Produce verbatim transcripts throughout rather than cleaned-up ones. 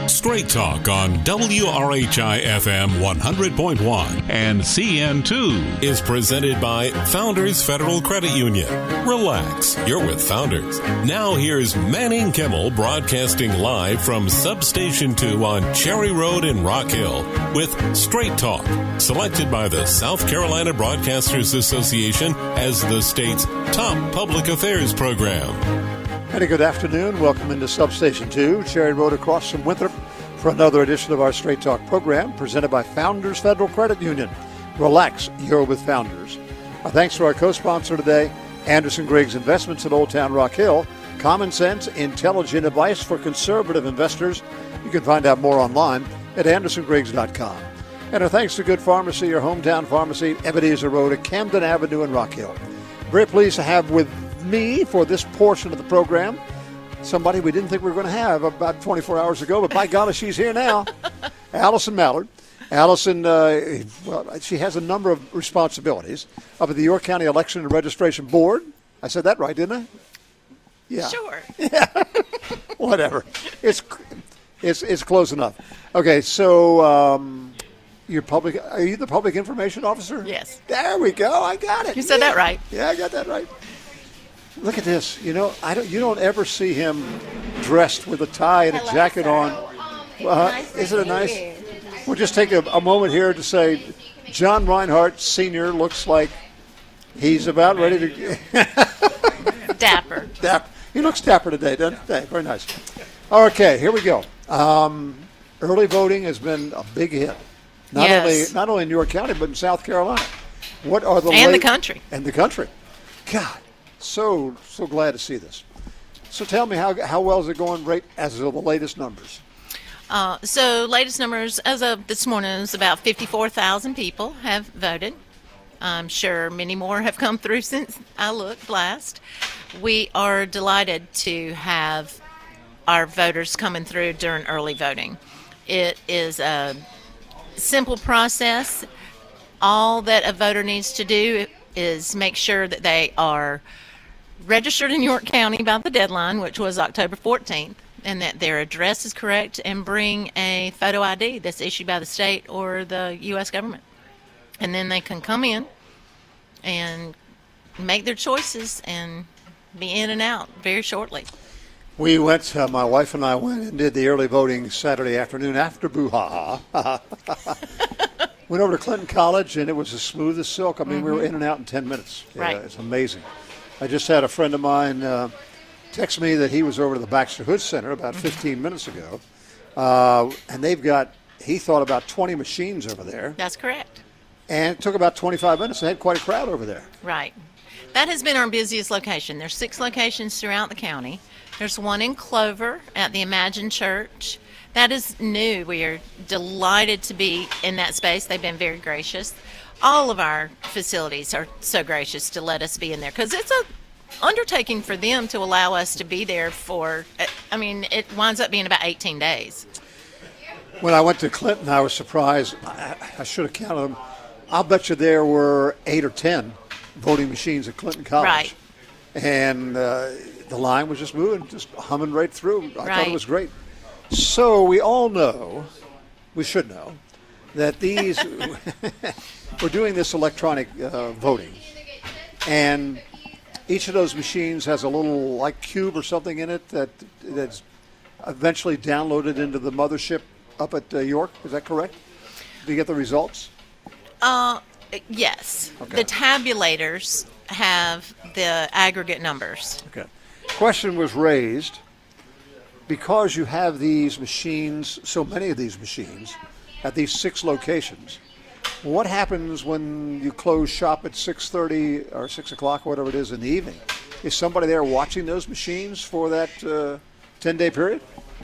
Straight Talk on W R H I F M one hundred point one and C N two is presented by Founders Federal Credit Union. Relax, you're with Founders. Now here's Manning Kimmel broadcasting live from Substation two on Cherry Road in Rock Hill with Straight Talk, selected by the South Carolina Broadcasters Association as the state's top public affairs program. And a good afternoon. Welcome into Substation two, Cherry Road across from Winthrop, for another edition of our Straight Talk program presented by Founders Federal Credit Union. Relax, you're with Founders. Our thanks to our co-sponsor today, Anderson Griggs Investments at Old Town Rock Hill. Common sense, intelligent advice for conservative investors. You can find out more online at anderson griggs dot com. And our thanks to Good Pharmacy, your hometown pharmacy, Ebenezer Road at Camden Avenue in Rock Hill. Very pleased to have with me for this portion of the program somebody we didn't think we were going to have about twenty-four hours ago, but by golly, she's here now. Allison Mallard. Allison, uh, well, she has a number of responsibilities up at the York County Election and Registration Board. I said that right, didn't I? Yeah. Sure. Yeah. Whatever. It's it's it's close enough. Okay, so um, you're public. Are you the public information officer? Yes. There we go. I got it. You said yeah. that right. Yeah, I got that right. Look at this. You know, I don't. You don't ever see him dressed with a tie and a Hello, jacket sir. on. Uh, Nice isn't it to nice? meet you. We'll just take a, a moment here to say, John Reinhardt Senior looks like he's about ready to. Dapper. Dapper. He looks dapper today, doesn't he? Very nice. Okay, here we go. Um, early voting has been a big hit, not Yes. only not only in York County but in South Carolina. What are the And the late- country. and the country? God. So, so glad to see this. So tell me, how how well is it going right as of the latest numbers? Uh, so latest numbers as of this morning is about fifty-four thousand people have voted. I'm sure many more have come through since I looked last. We are delighted to have our voters coming through during early voting. It is a simple process. All that a voter needs to do is make sure that they are registered in York County by the deadline, which was October fourteenth, and that their address is correct, and bring a photo I D that's issued by the state or the U S government. And then they can come in and make their choices and be in and out very shortly. We went, uh, my wife and I went and did the early voting Saturday afternoon after Boo-ha-ha. Went over to Clinton College, and it was as smooth as silk. I mean, mm-hmm. we were in and out in ten minutes. Yeah, right. It's amazing. I just had a friend of mine uh, text me that he was over to the Baxter Hood Center about fifteen minutes ago, uh, and they've got, he thought, about twenty machines over there. That's correct. And it took about twenty-five minutes. They had quite a crowd over there. Right. That has been our busiest location. There's six locations throughout the county. There's one in Clover at the Imagine Church. That is new. We are delighted to be in that space. They've been very gracious. All of our facilities are so gracious to let us be in there because it's a undertaking for them to allow us to be there for, I mean, it winds up being about eighteen days. When I went to Clinton, I was surprised. I, I should have counted them. I'll bet you there were eight or ten voting machines at Clinton College. Right. And uh, the line was just moving, just humming right through. I right. thought it was great. So we all know, we should know, that these, we're doing this electronic uh, voting. And each of those machines has a little, like, cube or something in it that that's eventually downloaded into the mothership up at uh, York. Is that correct? Do you get the results? Uh, yes. Okay. The tabulators have the aggregate numbers. Okay. Question was raised because you have these machines, so many of these machines, at these six locations. What happens when you close shop at six thirty or six o'clock, whatever it is, in the evening? Is somebody there watching those machines for that uh, ten-day period?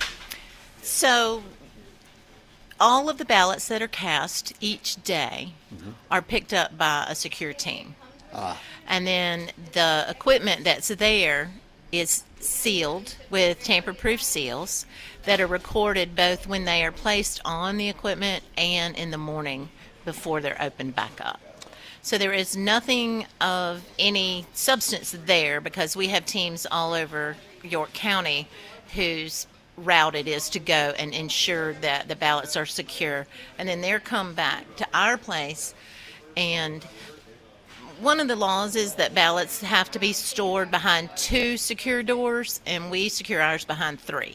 So all of the ballots that are cast each day mm-hmm. are picked up by a secure team. Ah. And then the equipment that's there is sealed with tamper-proof seals that are recorded both when they are placed on the equipment and in the morning before they're opened back up. So there is nothing of any substance there because we have teams all over York County whose route it is to go and ensure that the ballots are secure. And then they're come back to our place. And one of the laws is that ballots have to be stored behind two secure doors, and we secure ours behind three.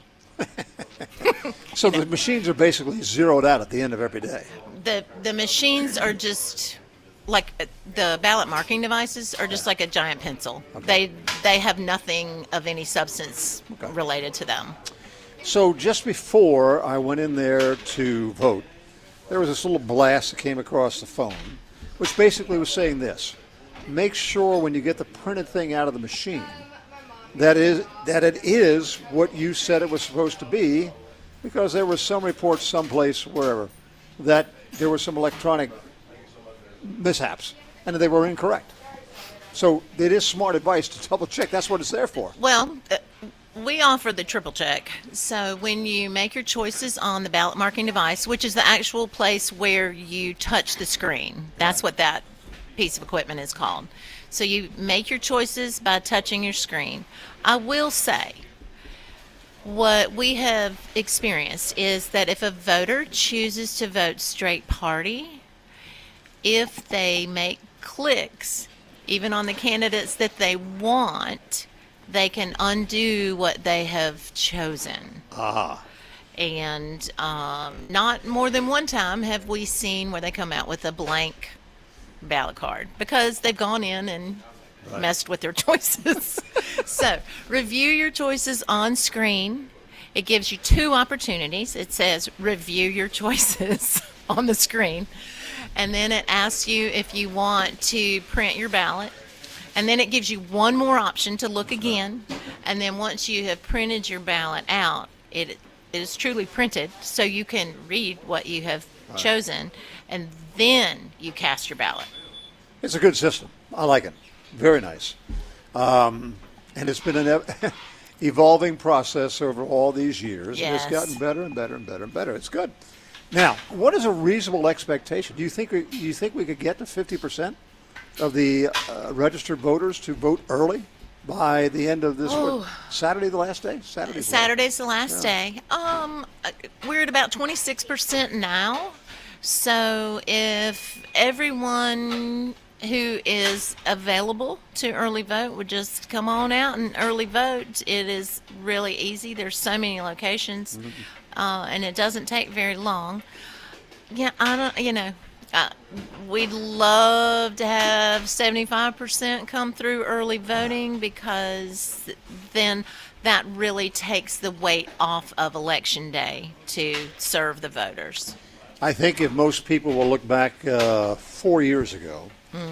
So the machines are basically zeroed out at the end of every day. The the machines are just like uh, the ballot marking devices are just like a giant pencil. Okay. They they have nothing of any substance Okay. related to them. So just before I went in there to vote, there was this little blast that came across the phone, which basically was saying this: make sure when you get the printed thing out of the machine that is that it is what you said it was supposed to be, because there was some reports someplace, wherever, that there were some electronic mishaps and they were incorrect. So it is smart advice to double check. That's what it's there for. Well, uh, we offer the triple check. So when you make your choices on the ballot marking device, which is the actual place where you touch the screen, that's what that piece of equipment is called. So you make your choices by touching your screen. I will say, what we have experienced is that if a voter chooses to vote straight party, if they make clicks, even on the candidates that they want, they can undo what they have chosen. Ah. And um, not more than one time have we seen where they come out with a blank ballot card because they've gone in and Right. messed with their choices. So review your choices on screen. It gives you two opportunities. It says review your choices on the screen. And then it asks you if you want to print your ballot. And then it gives you one more option to look again. And then once you have printed your ballot out, it, it is truly printed so you can read what you have Right. chosen. And then you cast your ballot. It's a good system. I like it. Very nice. Um, and it's been an ev- evolving process over all these years. And it's Yes. gotten better and better and better and better. It's good. Now, what is a reasonable expectation? Do you think we, do you think we could get to fifty percent of the uh, registered voters to vote early by the end of this Oh. what, Saturday, the last day? Saturday. Saturday's the last day. Um, uh, we're at about twenty-six percent now. So if everyone who is available to early vote would just come on out and early vote, it is really easy. There's so many locations, uh, and it doesn't take very long. Yeah, I don't, you know, uh, we'd love to have seventy-five percent come through early voting because then that really takes the weight off of Election Day to serve the voters. I think if most people will look back uh, four years ago,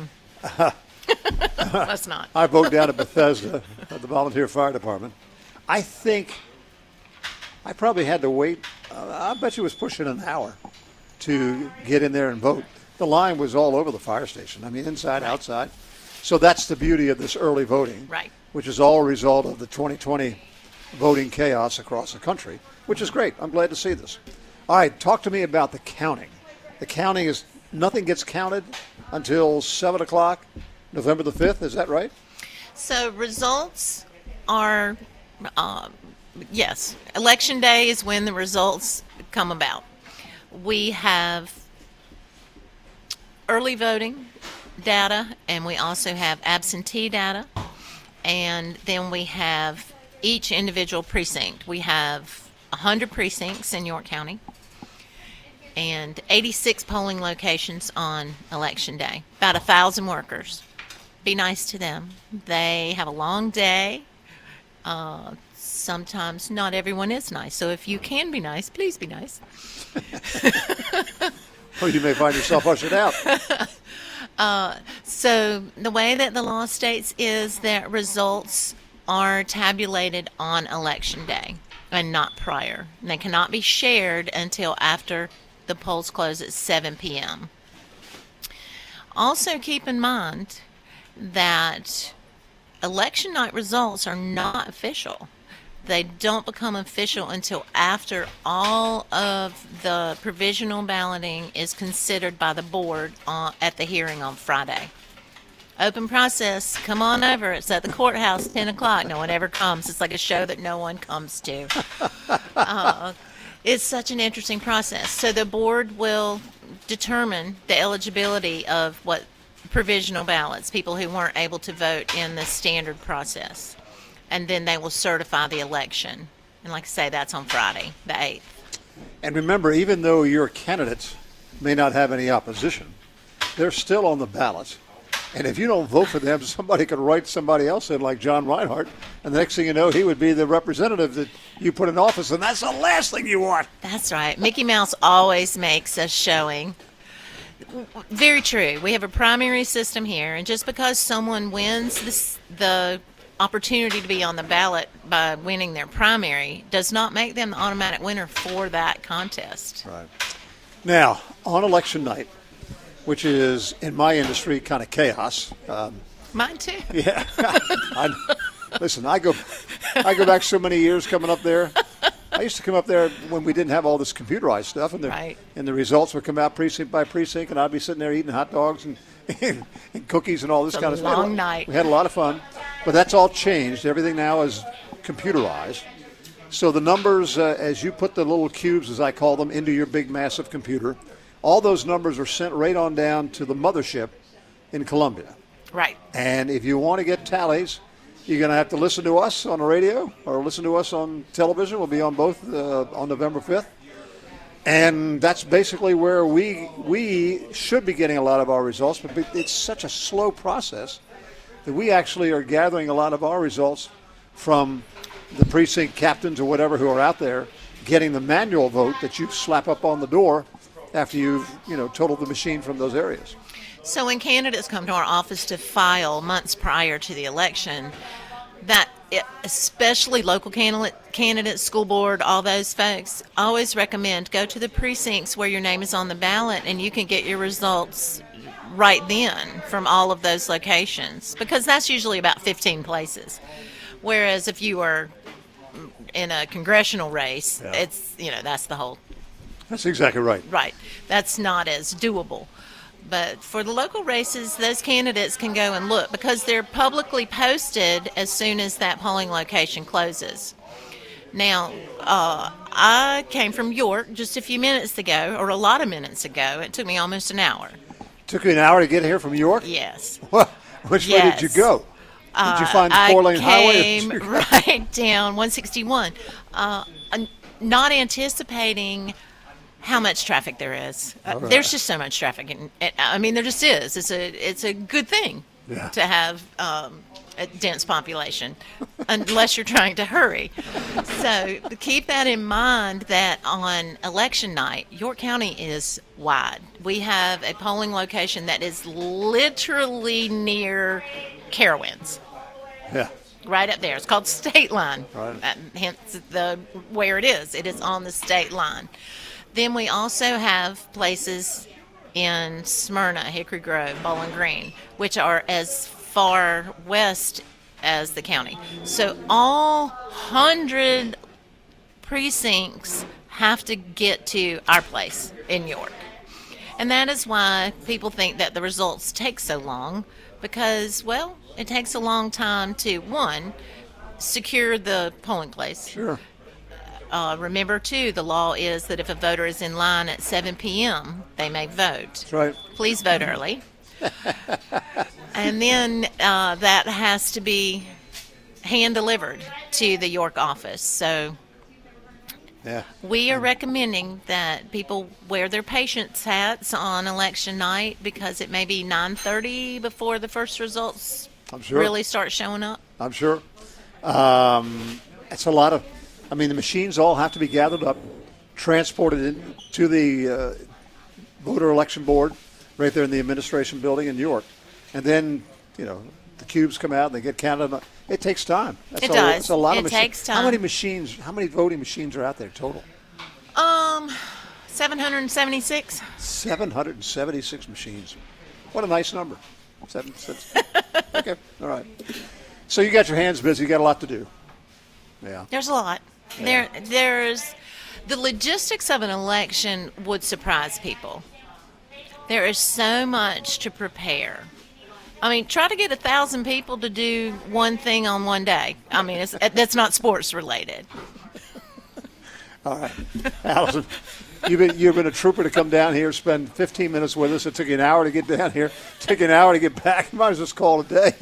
Let's not. I vote down at Bethesda at the volunteer fire department. I think I probably had to wait, uh, I bet you it was pushing an hour to get in there and vote. The line was all over the fire station. I mean, inside, outside. So that's the beauty of this early voting, Right. which is all a result of the twenty twenty voting chaos across the country, which is great. I'm glad to see this. All right, talk to me about the counting. The counting is, nothing gets counted until seven o'clock, November the fifth. Is that right? So results are, um, yes, Election Day is when the results come about. We have early voting data, and we also have absentee data, and then we have each individual precinct. We have one hundred precincts in York County and eighty-six polling locations on Election Day, about one thousand workers. Be nice to them. They have a long day. Uh, sometimes not everyone is nice, so if you can be nice, please be nice. Or you may find yourself ushered out. Uh, so the way that the law states is that results are tabulated on Election Day and not prior. And they cannot be shared until after the polls close at seven p.m. Also keep in mind that election night results are not official. They don't become official until after all of the provisional balloting is considered by the board on, at the hearing on Friday. Open process. Come on over. It's at the courthouse, ten o'clock. No one ever comes. It's like a show that no one comes to. uh, it's such an interesting process. So the board will determine the eligibility of what provisional ballots, people who weren't able to vote in the standard process. And then they will certify the election. And like I say, that's on Friday, the eighth. And remember, even though your candidates may not have any opposition, they're still on the ballots. And if you don't vote for them, somebody could write somebody else in, like John Reinhardt, and the next thing you know, he would be the representative that you put in office, and that's the last thing you want. That's right. Mickey Mouse always makes us showing. Very true. We have a primary system here, and just because someone wins this, the opportunity to be on the ballot by winning their primary does not make them the automatic winner for that contest. Right. Now, on election night, which is, in my industry, kind of chaos. Um, Mine too. Yeah. I, listen, I go I go back so many years coming up there. I used to come up there when we didn't have all this computerized stuff, and the, right. and the results would come out precinct by precinct, and I'd be sitting there eating hot dogs and, and, and cookies and all this it's kind a of stuff. long night. We had a lot of fun. But that's all changed. Everything now is computerized. So the numbers, uh, as you put the little cubes, as I call them, into your big, massive computer, all those numbers are sent right on down to the mothership in Columbia. Right. And if you want to get tallies, you're going to have to listen to us on the radio or listen to us on television. We'll be on both uh, on November fifth. And that's basically where we we should be getting a lot of our results. But it's such a slow process that we actually are gathering a lot of our results from the precinct captains or whatever who are out there getting the manual vote that you slap up on the door after you've, you know, totaled the machine from those areas. So when candidates come to our office to file months prior to the election, that it, especially local candidate, candidates, school board, all those folks, I always recommend go to the precincts where your name is on the ballot and you can get your results right then from all of those locations, because that's usually about fifteen places. Whereas if you are in a congressional race, yeah. it's, you know, that's the whole. That's exactly right. Right. That's not as doable. But for the local races, those candidates can go and look because they're publicly posted as soon as that polling location closes. Now, uh, I came from York just a few minutes ago, or a lot of minutes ago. It took me almost an hour. Took you an hour to get here from York? Yes. Well, which yes. way did you go? Did you find uh, the four-lane highway? I came right down one sixty-one, uh, not anticipating how much traffic there is. Uh, right. There's just so much traffic. And I mean, there just is. It's a it's a good thing yeah. to have um, a dense population, unless you're trying to hurry. So keep that in mind that on election night, York County is wide. We have a polling location that is literally near Carowinds. Yeah. Right up there. It's called State Line. Right. Uh, hence the where it is. It is on the state line. Then we also have places in Smyrna, Hickory Grove, Bowling Green, which are as far west as the county. So all hundred precincts have to get to our place in York. And that is why people think that the results take so long because, well, it takes a long time to, one, secure the polling place. Sure. Uh, remember, too, the law is that if a voter is in line at seven p.m., they may vote. That's right. Please vote early. And then uh, that has to be hand-delivered to the York office. So yeah. we are recommending that people wear their patience hats on election night because it may be nine thirty before the first results I'm sure. really start showing up. I'm sure. Um, it's a lot of, I mean, the machines all have to be gathered up, transported in to the uh, voter election board right there in the administration building in York. And then, you know, the cubes come out and they get counted. It takes time. That's It a, does. It's a lot It of machines. takes time. How many machines, how many voting machines are out there total? Um, seven hundred seventy-six. seven hundred seventy-six machines. What a nice number. Seven, six. Okay, all right. So you got your hands busy. You got a lot to do. Yeah. There's a lot. Yeah. There, there's the logistics of an election would surprise people. There is so much to prepare I mean, try to get a thousand people to do one thing on one day. I mean, it's, that's not sports related. All right. Allison, you've been, you've been a trooper to come down here, spend fifteen minutes with us. It took you an hour to get down here. It took you an hour to get back. You might as well just call it a day.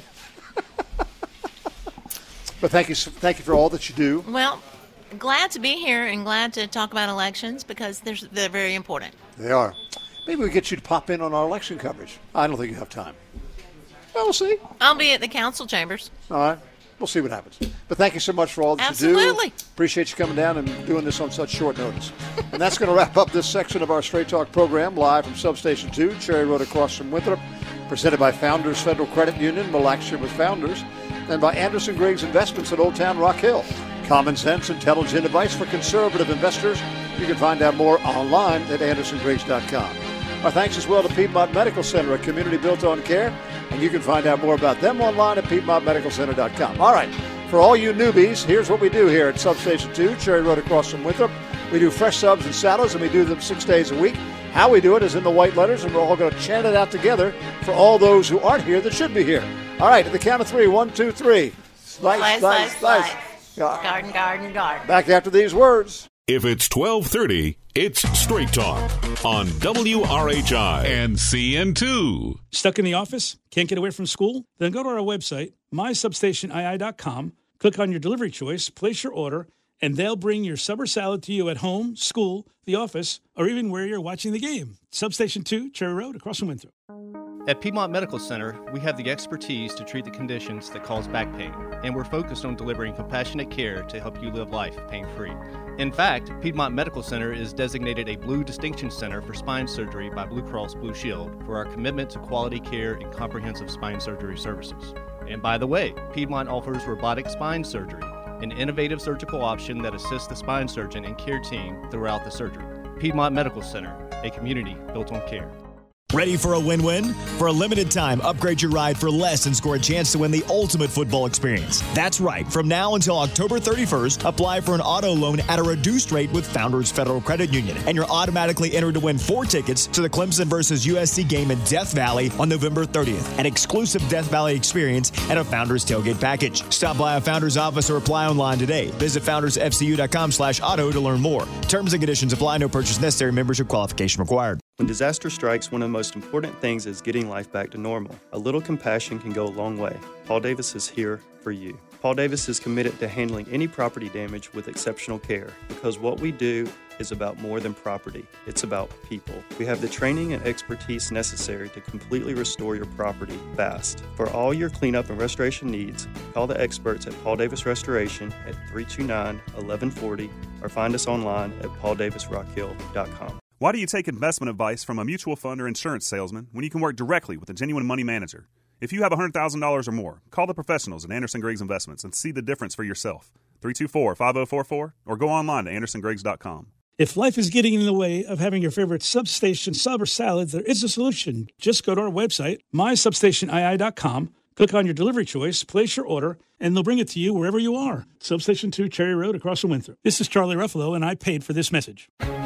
But thank you, thank you for all that you do. Well, glad to be here and glad to talk about elections because they're, they're very important. They are. Maybe we get you to pop in on our election coverage. I don't think you have time. Well, we'll see. I'll be at the council chambers. All right. We'll see what happens. But thank you so much for all that Absolutely. you do. Absolutely. Appreciate you coming down and doing this on such short notice. And that's going to wrap up this section of our Straight Talk program, live from Substation two, Cherry Road across from Winthrop, presented by Founders Federal Credit Union, Relax Here with Founders, and by Anderson Griggs Investments at Old Town Rock Hill. Common sense, intelligent advice for conservative investors. You can find out more online at anderson griggs dot com. Our thanks as well to Piedmont Medical Center, a community built on care. And you can find out more about them online at piedmont medical center dot com. All right, for all you newbies, here's what we do here at Substation two, Cherry Road across from Winthrop. We do fresh subs and salads, and we do them six days a week. How we do it is in the white letters, and we're all going to chant it out together for all those who aren't here that should be here. All right, at the count of three, one, two, three. Slice, Slice, slice, slice, slice. slice. Garden, garden, garden. Back after these words. If it's twelve thirty, it's Straight Talk on W R H I and C N two. Stuck in the office? Can't get away from school? Then go to our website, my substation I I dot com, click on your delivery choice, place your order, and they'll bring your sub or salad to you at home, school, the office, or even where you're watching the game. Substation two, Cherry Road, across from Winthrop. At Piedmont Medical Center, we have the expertise to treat the conditions that cause back pain, and we're focused on delivering compassionate care to help you live life pain-free. In fact, Piedmont Medical Center is designated a Blue Distinction Center for Spine Surgery by Blue Cross Blue Shield for our commitment to quality care and comprehensive spine surgery services. And by the way, Piedmont offers robotic spine surgery, an innovative surgical option that assists the spine surgeon and care team throughout the surgery. Piedmont Medical Center, a community built on care. Ready for a win-win? For a limited time, upgrade your ride for less and score a chance to win the ultimate football experience. That's right. From now until October thirty-first, apply for an auto loan at a reduced rate with Founders Federal Credit Union, and you're automatically entered to win four tickets to the Clemson versus U S C game in Death Valley on November thirtieth. An exclusive Death Valley experience and a Founders tailgate package. Stop by a Founders office or apply online today. Visit founders f c u dot com slash auto to learn more. Terms and conditions apply. No purchase necessary. Membership qualification required. When disaster strikes, one of the most important things is getting life back to normal. A little compassion can go a long way. Paul Davis is here for you. Paul Davis is committed to handling any property damage with exceptional care because what we do is about more than property. It's about people. We have the training and expertise necessary to completely restore your property fast. For all your cleanup and restoration needs, call the experts at Paul Davis Restoration at three two nine, one one four zero or find us online at paul davis rock hill dot com. Why do you take investment advice from a mutual fund or insurance salesman when you can work directly with a genuine money manager? If you have one hundred thousand dollars or more, call the professionals at Anderson Griggs Investments and see the difference for yourself. three two four, five zero four four or go online to anderson griggs dot com. If life is getting in the way of having your favorite substation sub or salad, there is a solution. Just go to our website, my substation I I dot com, click on your delivery choice, place your order, and they'll bring it to you wherever you are. Substation two, Cherry Road, across from Winthrop. This is Charlie Ruffalo, and I paid for this message.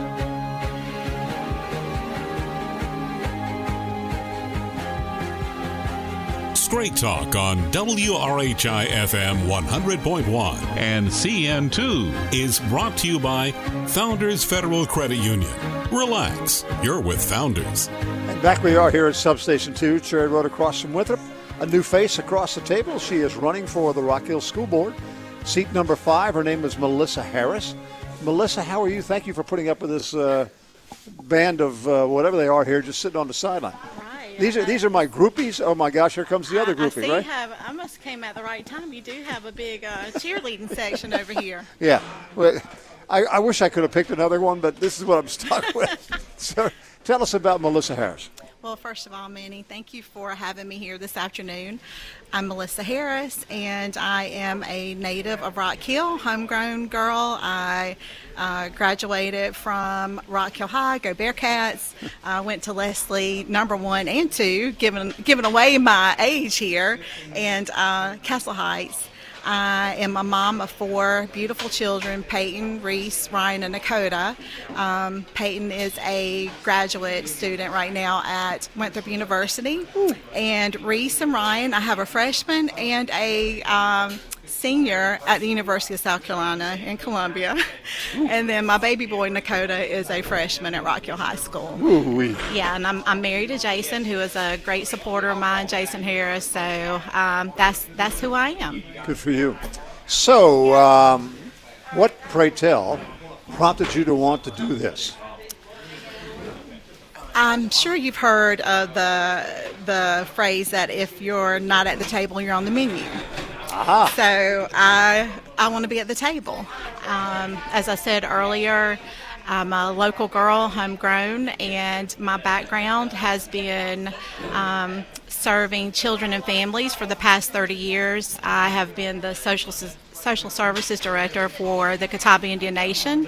Straight Talk on W R H I F M one hundred point one and C N two is brought to you by Founders Federal Credit Union. Relax, you're with Founders. And back we are here at Substation two, Cherry Road across from Winthrop. A new face across the table. She is running for the Rock Hill School Board. Seat number five, her name is Melissa Harris. Melissa, how are you? Thank you for putting up with this uh, band of uh, whatever they are here just sitting on the sideline. These are these are my groupies. Oh my gosh, here comes the other groupie, I see right? You have, I must have came at the right time. You do have a big uh, cheerleading section over here. Yeah. Well, I, I wish I could have picked another one, but this is what I'm stuck with. So tell us about Melissa Harris. Well, first of all, Manny, thank you for having me here this afternoon. I'm Melissa Harris, and I am a native of Rock Hill, homegrown girl. I uh, graduated from Rock Hill High, go Bearcats. I uh, went to Leslie number one and two, giving, giving away my age here, and uh, Castle Heights. I am a mom of four beautiful children, Peyton, Reese, Ryan, and Dakota. Um, Peyton is a graduate student right now at Winthrop University. Ooh. And Reese and Ryan, I have a freshman and a um, senior at the University of South Carolina in Columbia. Ooh. And then my baby boy, Dakota, is a freshman at Rock Hill High School. Ooh-wee. Yeah, and I'm, I'm married to Jason, who is a great supporter of mine, Jason Harris. So um, that's that's who I am. Good for you. So, um, what, pray tell, prompted you to want to do this? I'm sure you've heard of the the phrase that if you're not at the table, you're on the menu. Aha. So I I want to be at the table. Um, as I said earlier, I'm a local girl, homegrown, and my background has been um, serving children and families for the past thirty years. I have been the social social services director for the Catawba Indian Nation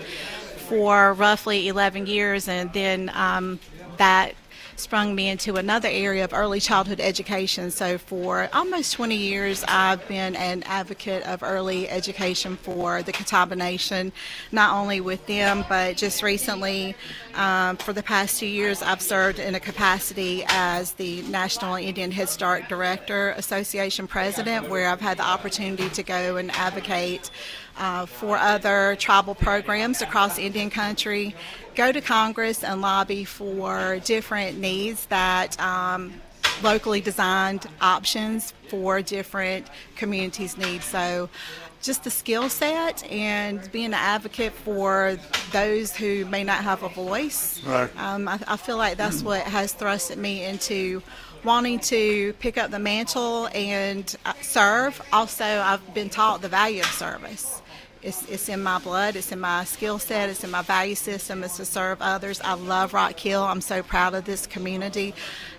for roughly eleven years, and then um, that sprung me into another area of early childhood education. So for almost twenty years, I've been an advocate of early education for the Catawba Nation, not only with them, but just recently, um, for the past two years, I've served in a capacity as the National Indian Head Start Director Association President, where I've had the opportunity to go and advocate Uh, for other tribal programs across Indian country, go to Congress and lobby for different needs that um, locally designed options for different communities' needs. So just the skill set and being an advocate for those who may not have a voice. Right. Um, I, I feel like that's what has thrusted me into wanting to pick up the mantle and uh, serve. Also, I've been taught the value of service. It's, it's in my blood, it's in my skill set, it's in my value system, it's to serve others. I love Rock Hill. I'm so proud of this community.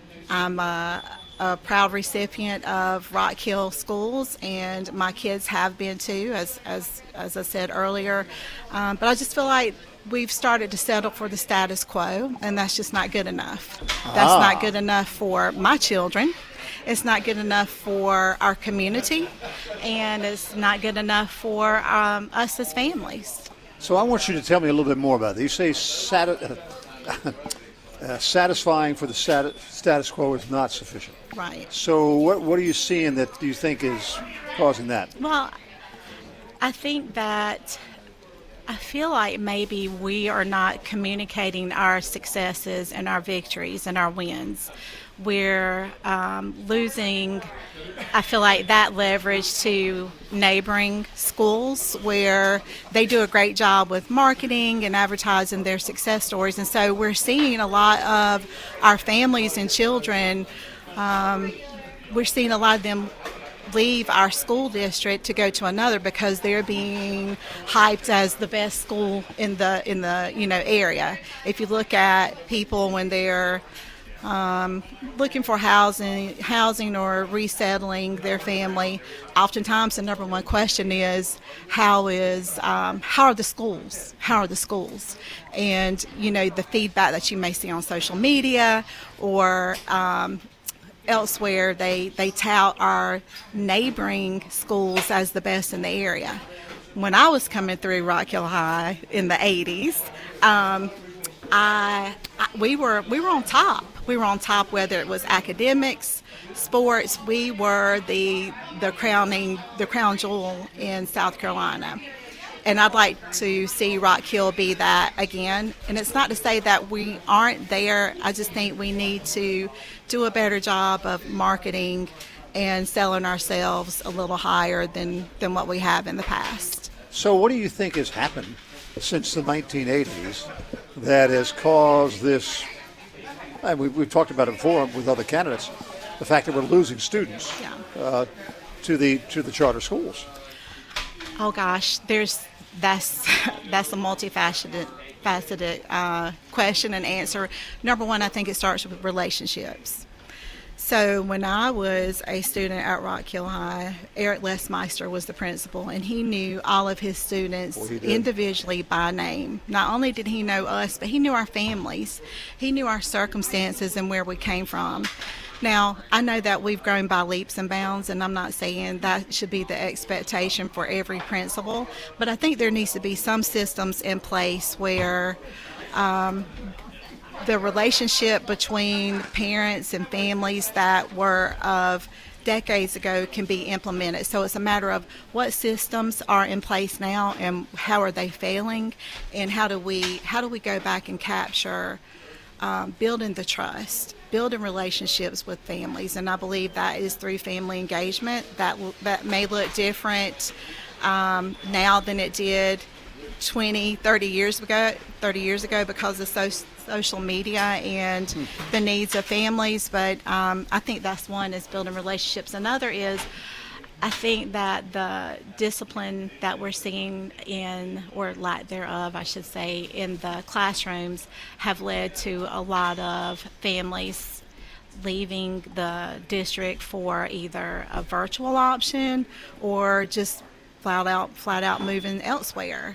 I'm a, a proud recipient of Rock Hill schools, and my kids have been too, as as, as I said earlier. Um, but I just feel like we've started to settle for the status quo, and that's just not good enough. That's Ah. not good enough for my children. It's not good enough for our community, and it's not good enough for um, us as families. So I want you to tell me a little bit more about it. You say sati- uh, uh, satisfying for the stat- status quo is not sufficient. Right. So what what are you seeing that you think is causing that? Well, I think that I feel like maybe we are not communicating our successes and our victories and our wins. We're um, losing, I feel like, that leverage to neighboring schools where they do a great job with marketing and advertising their success stories. And so we're seeing a lot of our families and children, um, we're seeing a lot of them leave our school district to go to another because they're being hyped as the best school in the in the you know area. If you look at people when they're um, looking for housing, housing or resettling their family, oftentimes the number one question is, how is um, how are the schools? How are the schools? And you know the feedback that you may see on social media or um, elsewhere, they, they tout our neighboring schools as the best in the area. When I was coming through Rock Hill High in the eighties, um, I, I we were we were on top. We were on top whether it was academics, sports. We were the the crowning the crown jewel in South Carolina. And I'd like to see Rock Hill be that again. And it's not to say that we aren't there. I just think we need to do a better job of marketing and selling ourselves a little higher than, than what we have in the past. So what do you think has happened since the nineteen eighties that has caused this, and we, we've talked about it before with other candidates, the fact that we're losing students Yeah. uh, to the to the charter schools? Oh gosh, there's that's that's a multifaceted faceted uh, question and answer. Number one, I think it starts with relationships. So when I was a student at Rock Hill High, Eric Lesmeister was the principal, and he knew all of his students Boy, he did. individually by name. Not only did he know us, but he knew our families. He knew our circumstances and where we came from. Now, I know that we've grown by leaps and bounds, and I'm not saying that should be the expectation for every principal, but I think there needs to be some systems in place where um, the relationship between parents and families that were of decades ago can be implemented. So it's a matter of what systems are in place now and how are they failing, and how do we how do we go back and capture um, building the trust, building relationships with families. And I believe that is through family engagement. That that may look different um, now than it did twenty, thirty years ago, thirty years ago because of so, social media and the needs of families. But um, I think that's one, is building relationships. Another is, I think that the discipline that we're seeing in, or lack thereof, I should say, in the classrooms have led to a lot of families leaving the district for either a virtual option or just flat out, flat out moving elsewhere.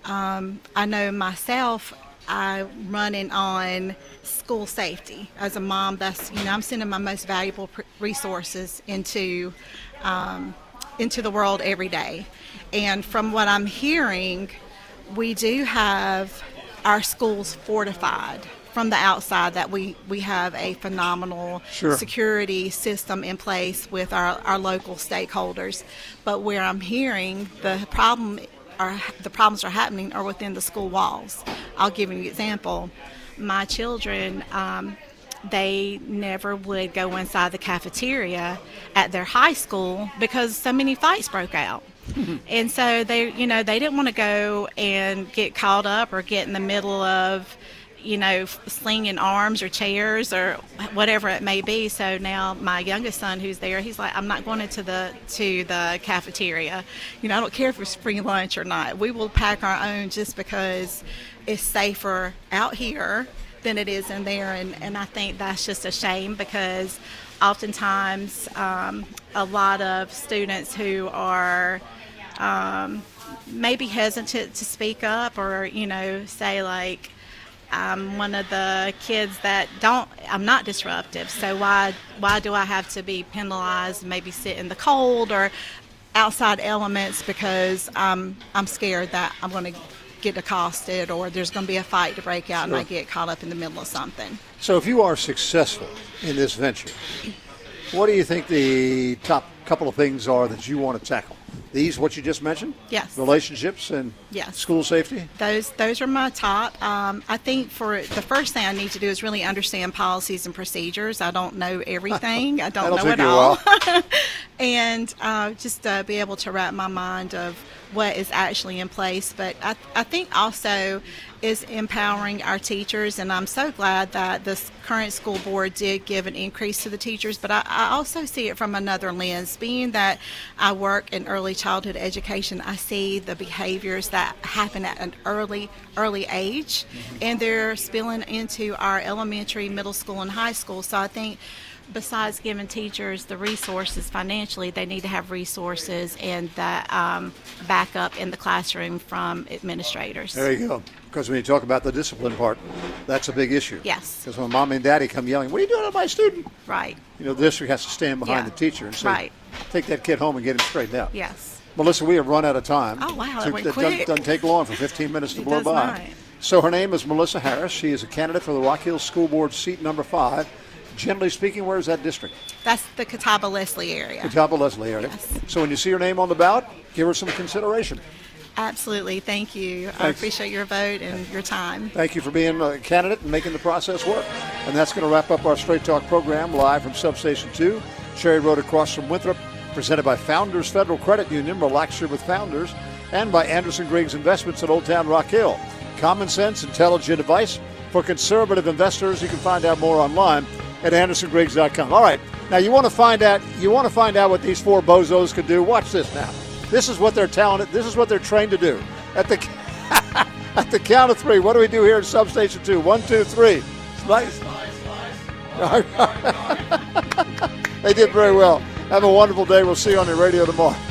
Um, I know myself, I'm running on school safety. As a mom, that's, you know, I'm sending my most valuable pr- resources into um, into the world every day. And from what I'm hearing, we do have our schools fortified from the outside, that we, we have a phenomenal Sure. security system in place with our, our local stakeholders. But where I'm hearing the problem are the problems are happening are within the school walls. I'll give you an example. My children, um, they never would go inside the cafeteria at their high school because so many fights broke out. Mm-hmm. And so they, you know, they didn't want to go and get caught up or get in the middle of, you know, slinging arms or chairs or whatever it may be. So now my youngest son, who's there, he's like, I'm not going into the to the cafeteria. You know, I don't care if it's free lunch or not. We will pack our own just because it's safer out here than it is in there. And, and I think that's just a shame, because oftentimes um, a lot of students who are um, maybe hesitant to speak up, or, you know, say like, I'm one of the kids that don't, I'm not disruptive, so why why do I have to be penalized, maybe sit in the cold or outside elements because um, I'm scared that I'm going to get accosted or there's going to be a fight to break out. Sure. And I get caught up in the middle of something. So if you are successful in this venture, what do you think the top couple of things are that you want to tackle? These, what you just mentioned? Yes. Relationships and yes. School safety? Those those are my top. Um, I think for the first thing I need to do is really understand policies and procedures. I don't know everything. I don't know it all. And uh, just uh, be able to wrap my mind of what is actually in place. But I, I think also is empowering our teachers, and I'm so glad that this current school board did give an increase to the teachers. But I, I also see it from another lens. Being that I work in early childhood education, I see the behaviors that happen at an early, early age, mm-hmm. and they're spilling into our elementary, middle school, and high school. So I think besides giving teachers the resources financially, they need to have resources and that um, backup in the classroom from administrators. There you go. Because when you talk about the discipline part, that's a big issue. Yes. Because when mom and daddy come yelling, what are you doing to my student? Right. You know, the district has to stand behind yeah. the teacher and say, right. take that kid home and get him straightened out. Yes. Melissa, we have run out of time. Oh, wow, that so went it quick. Doesn't, doesn't take long for fifteen minutes to it blow does by. not. So her name is Melissa Harris. She is a candidate for the Rock Hill School Board seat number five. Generally speaking, where is that district? That's the Catawba-Leslie area. Catawba-Leslie area. Yes. So when you see her name on the ballot, give her some consideration. Absolutely. Thank you. Thanks. I appreciate your vote and your time. Thank you for being a candidate and making the process work. And that's going to wrap up our Straight Talk program live from Substation two, Cherry Road across from Winthrop, presented by Founders Federal Credit Union, Relax Your with Founders, and by Anderson Griggs Investments at Old Town Rock Hill. Common sense, intelligent advice for conservative investors. You can find out more online at anderson griggs dot com. All right, now you want to find out you want to find out what these four bozos can do. Watch this now. This is what they're talented. This is what they're trained to do. At the at the count of three, what do we do here at Substation two? One, two, three. Slice. They did very well. Have a wonderful day. We'll see you on the radio tomorrow.